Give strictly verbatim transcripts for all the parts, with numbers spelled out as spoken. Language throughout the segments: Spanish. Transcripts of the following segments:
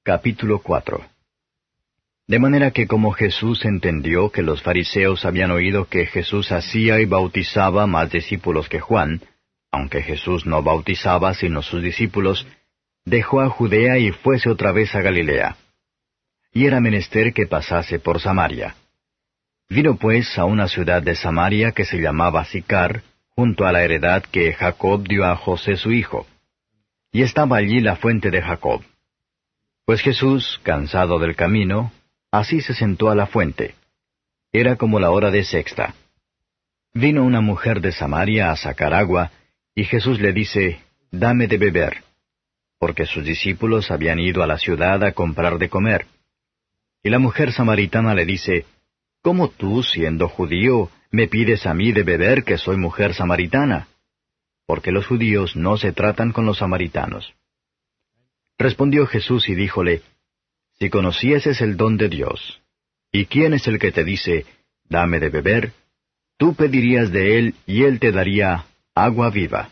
Capítulo cuatro. De manera que como Jesús entendió que los fariseos habían oído que Jesús hacía y bautizaba más discípulos que Juan, aunque Jesús no bautizaba sino sus discípulos, dejó a Judea y fuese otra vez a Galilea. Y era menester que pasase por Samaria. Vino pues a una ciudad de Samaria que se llamaba Sicar, junto a la heredad que Jacob dio a José su hijo. Y estaba allí la fuente de Jacob. Pues Jesús, cansado del camino, así se sentó a la fuente. Era como la hora de sexta. Vino una mujer de Samaria a sacar agua, y Jesús le dice, «Dame de beber», porque sus discípulos habían ido a la ciudad a comprar de comer. Y la mujer samaritana le dice, «¿Cómo tú, siendo judío, me pides a mí de beber que soy mujer samaritana?» Porque los judíos no se tratan con los samaritanos. Respondió Jesús y díjole, «Si conocieses el don de Dios, ¿y quién es el que te dice, dame de beber? Tú pedirías de él, y él te daría agua viva».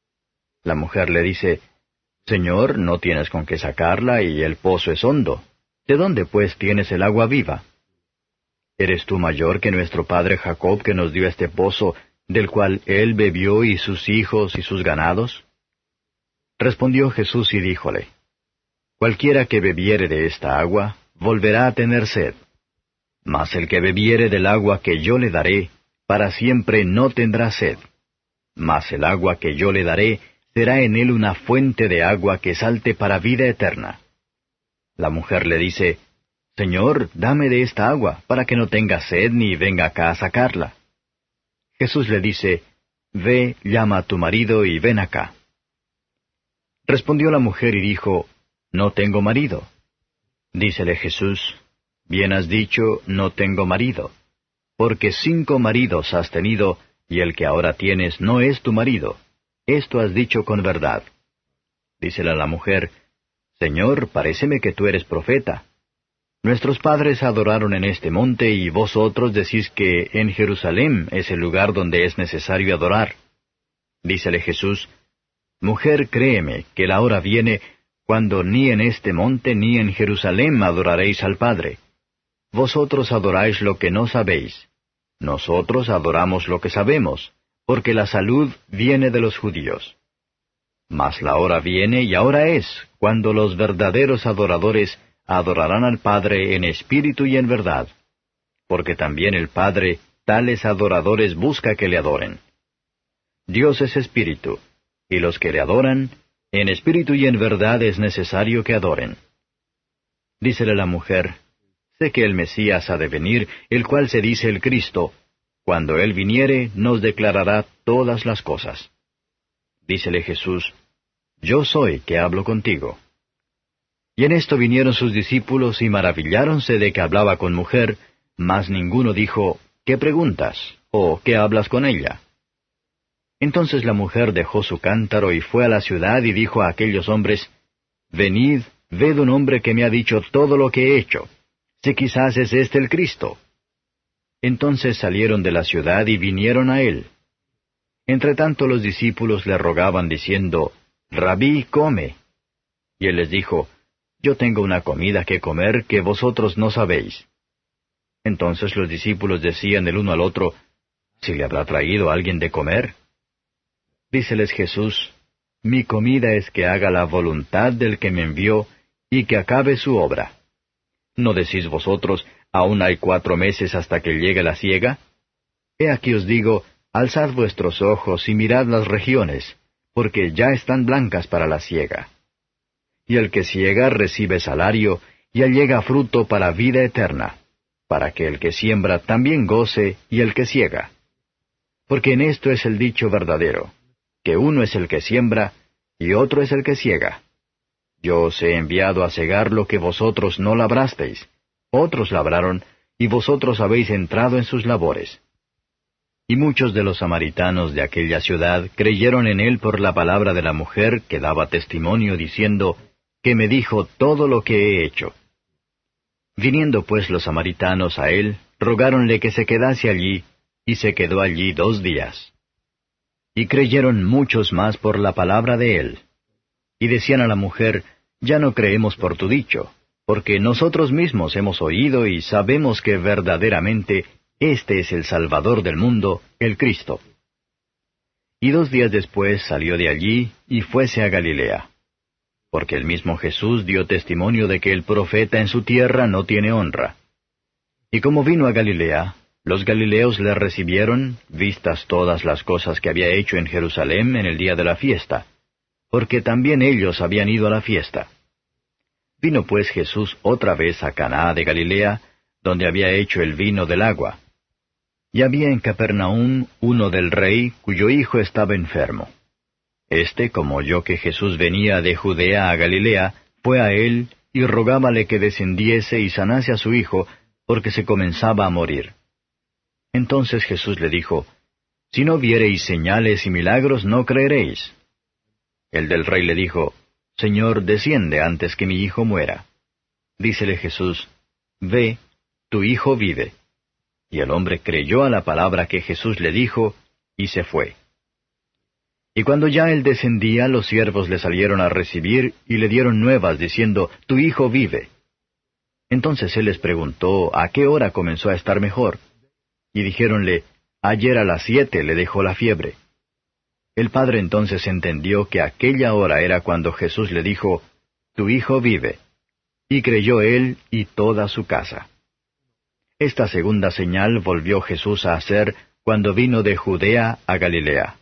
La mujer le dice, «Señor, no tienes con qué sacarla, y el pozo es hondo. ¿De dónde, pues, tienes el agua viva? ¿Eres tú mayor que nuestro padre Jacob, que nos dio este pozo, del cual él bebió, y sus hijos y sus ganados?» Respondió Jesús y díjole, «Cualquiera que bebiere de esta agua, volverá a tener sed. Mas el que bebiere del agua que yo le daré, para siempre no tendrá sed. Mas el agua que yo le daré, será en él una fuente de agua que salte para vida eterna». La mujer le dice, «Señor, dame de esta agua, para que no tenga sed ni venga acá a sacarla». Jesús le dice, «Ve, llama a tu marido y ven acá». Respondió la mujer y dijo, «No tengo marido». Dícele Jesús, «Bien has dicho, no tengo marido, porque cinco maridos has tenido, y el que ahora tienes no es tu marido. Esto has dicho con verdad». Dícele a la mujer, «Señor, paréceme que tú eres profeta. Nuestros padres adoraron en este monte, y vosotros decís que en Jerusalén es el lugar donde es necesario adorar». Dícele Jesús, «Mujer, créeme, que la hora viene, cuando ni en este monte ni en Jerusalén adoraréis al Padre. Vosotros adoráis lo que no sabéis. Nosotros adoramos lo que sabemos, porque la salud viene de los judíos. Mas la hora viene, y ahora es, cuando los verdaderos adoradores adorarán al Padre en espíritu y en verdad, porque también el Padre tales adoradores busca que le adoren. Dios es espíritu, y los que le adoran, en espíritu y en verdad es necesario que adoren». Dícele la mujer, «Sé que el Mesías ha de venir, el cual se dice el Cristo. Cuando él viniere, nos declarará todas las cosas». Dícele Jesús, «Yo soy que hablo contigo». Y en esto vinieron sus discípulos y maravilláronse de que hablaba con mujer, mas ninguno dijo, «¿Qué preguntas?», o «¿Qué hablas con ella?». Entonces la mujer dejó su cántaro y fue a la ciudad y dijo a aquellos hombres, «Venid, ved un hombre que me ha dicho todo lo que he hecho. Si quizás es este el Cristo». Entonces salieron de la ciudad y vinieron a él. Entretanto los discípulos le rogaban diciendo, «Rabí, come». Y él les dijo, «Yo tengo una comida que comer que vosotros no sabéis». Entonces los discípulos decían el uno al otro, «¿Si le habrá traído alguien de comer?». Díceles Jesús, «Mi comida es que haga la voluntad del que me envió, y que acabe su obra. ¿No decís vosotros, aún hay cuatro meses hasta que llegue la siega? He aquí os digo, alzad vuestros ojos y mirad las regiones, porque ya están blancas para la siega. Y el que siega recibe salario, y allega fruto para vida eterna, para que el que siembra también goce, y el que siega. Porque en esto es el dicho verdadero, que uno es el que siembra, y otro es el que siega. Yo os he enviado a segar lo que vosotros no labrasteis. Otros labraron, y vosotros habéis entrado en sus labores». Y muchos de los samaritanos de aquella ciudad creyeron en él por la palabra de la mujer que daba testimonio diciendo, «Que me dijo todo lo que he hecho». Viniendo pues los samaritanos a él, rogáronle que se quedase allí, y se quedó allí dos días. Y creyeron muchos más por la palabra de él. Y decían a la mujer, «Ya no creemos por tu dicho, porque nosotros mismos hemos oído y sabemos que verdaderamente este es el Salvador del mundo, el Cristo. Y dos días después salió de allí y fuese a Galilea, porque el mismo Jesús dio testimonio de que el profeta en su tierra no tiene honra. Y como vino a Galilea, los galileos le recibieron, vistas todas las cosas que había hecho en Jerusalén en el día de la fiesta, porque también ellos habían ido a la fiesta. Vino pues Jesús otra vez a Caná de Galilea, donde había hecho el vino del agua. Y había en Capernaum uno del rey, cuyo hijo estaba enfermo. Este, como oyó que Jesús venía de Judea a Galilea, fue a él, y rogábale que descendiese y sanase a su hijo, porque se comenzaba a morir. Entonces Jesús le dijo, Si no viereis señales y milagros, no creeréis. El del rey le dijo, Señor, desciende antes que mi hijo muera. Dícele Jesús, Ve, tu hijo vive. Y el hombre creyó a la palabra que Jesús le dijo, y se fue. Y cuando ya él descendía, los siervos le salieron a recibir, y le dieron nuevas, diciendo, Tu hijo vive. Entonces él les preguntó, ¿a qué hora comenzó a estar mejor? Y dijéronle, Ayer a las siete le dejó la fiebre. El padre entonces entendió que aquella hora era cuando Jesús le dijo, Tu hijo vive. Y creyó él y toda su casa. Esta segunda señal volvió Jesús a hacer cuando vino de Judea a Galilea.